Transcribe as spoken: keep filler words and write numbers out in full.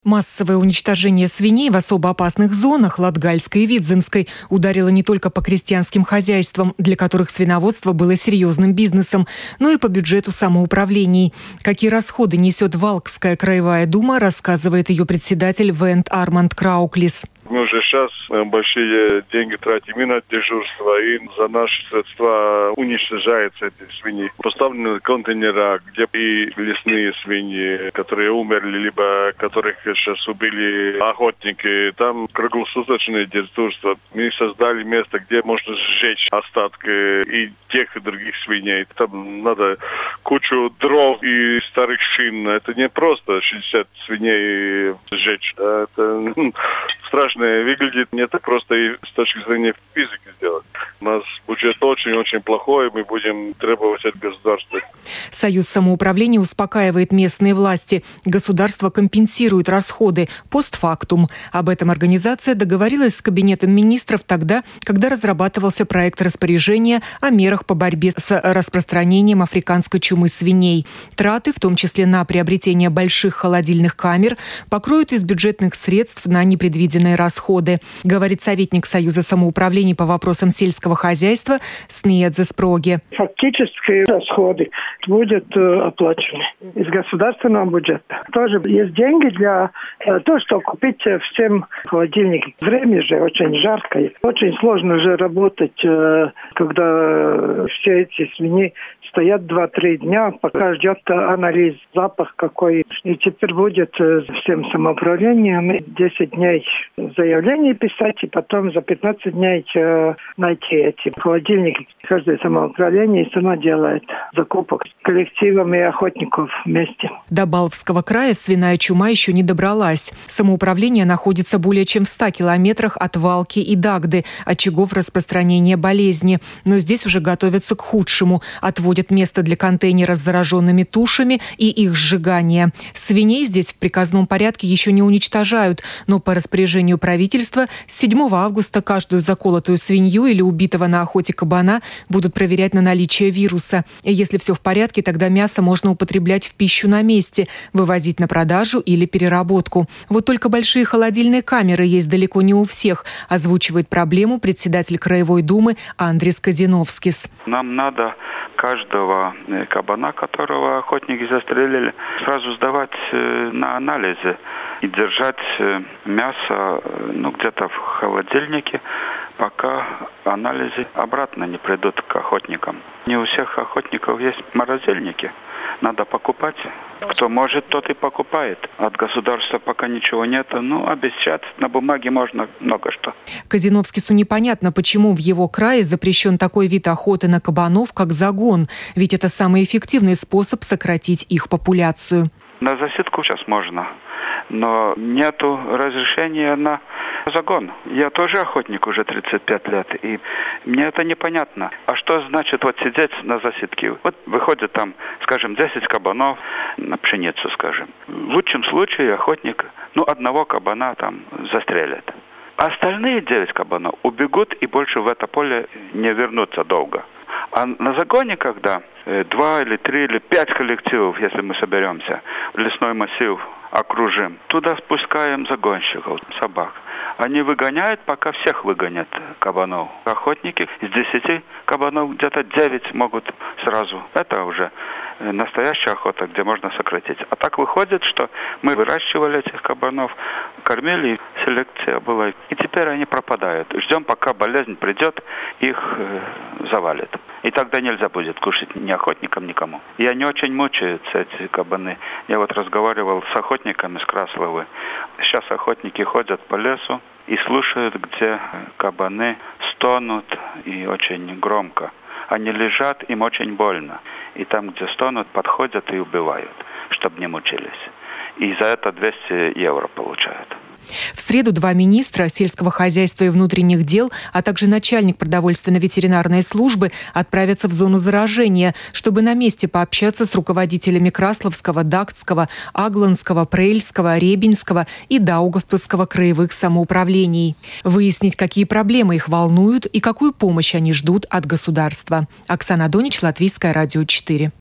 Массовое уничтожение свиней в особо опасных зонах Латгальской и Видземской ударило не только по крестьянским хозяйствам, для которых свиноводство было серьезным бизнесом, но и по бюджету самоуправлений. Какие расходы несет Валкская краевая дума, рассказывает ее председатель Вент Арманд Крауклис. Мы уже сейчас большие деньги тратим и на дежурство, и за наши средства уничтожаются эти свиньи. Поставлены контейнера, где и лесные свиньи, которые умерли, либо которых сейчас убили охотники. Там круглосуточное дежурство. Мы создали место, где можно сжечь остатки и тех, и других свиней. Там надо кучу дров и старых шин. Это не просто шестьдесят свиней сжечь. Это страшно выглядит, не так просто и с точки зрения физики сделать. У нас бюджет очень-очень плохой, мы будем требовать от государства. Союз самоуправления успокаивает местные власти. Государство компенсирует расходы постфактум. Об этом организация договорилась с Кабинетом министров тогда, когда разрабатывался проект распоряжения о мерах по борьбе с распространением африканской чумы свиней. Траты, в том числе на приобретение больших холодильных камер, покроют из бюджетных средств на непредвиденные расходы, говорит советник Союза самоуправления по вопросам сельского хозяйства Снеядзе Спроги. Фактически расходы будут э, оплачены из государственного бюджета. Тоже есть деньги для э, того, чтобы купить всем холодильники. Время же очень жарко. Очень сложно же работать, э, когда все эти свиньи стоят два-три дня, пока ждет анализ, запах какой. И теперь будет э, всем самоуправлением десять дней заявление писать, и потом за пятнадцать дней э, найти эти холодильники. Каждое самоуправление само делает закупок с коллективами охотников вместе. До Балвского края свиная чума еще не добралась. Самоуправление находится более чем в ста километрах от Валки и Дагды, очагов распространения болезни. Но здесь уже готовятся к худшему. Отводят место для контейнера с зараженными тушами и их сжигания. Свиней здесь в приказном порядке еще не уничтожают, но по распоряжению правительства с седьмого августа каждую заколотую свинью или убитого на охоте кабана будут проверять на наличие вируса. И если все в порядке, тогда мясо можно употреблять в пищу на месте, вывозить на продажу или переработку. Вот только большие холодильные камеры есть далеко не у всех, озвучивает проблему председатель Краевой думы Андрис Казиновскис. Нам надо каждого кабана, которого охотники застрелили, сразу сдавать на анализы и держать мясо ну, где-то в холодильнике, пока анализы обратно не придут к охотникам. Не у всех охотников есть морозильники. Надо покупать. Кто может, тот и покупает. От государства пока ничего нет. Ну, обещать на бумаге можно много что. Казиновскису непонятно, почему в его крае запрещен такой вид охоты на кабанов, как загон. Ведь это самый эффективный способ сократить их популяцию. На засидку сейчас можно, но нету разрешения на загон. Я тоже охотник уже тридцать пять лет, и мне это непонятно. А что значит вот сидеть на засидке? Вот выходит там, скажем, десять кабанов на пшеницу, скажем. В лучшем случае охотник, ну, одного кабана там застрелит. А остальные девять кабанов убегут и больше в это поле не вернутся долго. А на загоне, когда два или три или пять коллективов, если мы соберемся, лесной массив окружим, туда спускаем загонщиков, собак. Они выгоняют, пока всех выгонят кабанов. Охотники из десяти кабанов где-то девять могут сразу. Это уже настоящая охота, где можно сократить. А так выходит, что мы выращивали этих кабанов, кормили, селекция была. И теперь они пропадают. Ждем, пока болезнь придет, их э, завалит. И тогда нельзя будет кушать ни охотникам, никому. И они очень мучаются, эти кабаны. Я вот разговаривал с охотниками с Красловы. Сейчас охотники ходят по лесу и слушают, где кабаны стонут, и очень громко. Они лежат, им очень больно. И там, где стонут, подходят и убивают, чтобы не мучились. И за это двести евро получают. В среду два министра сельского хозяйства и внутренних дел, а также начальник продовольственно-ветеринарной службы отправятся в зону заражения, чтобы на месте пообщаться с руководителями Красловского, Дагдского, Агланского, Прельского, Ребенского и Даугавпилского краевых самоуправлений. Выяснить, какие проблемы их волнуют и какую помощь они ждут от государства. Оксана Донич, Латвийское радио четыре.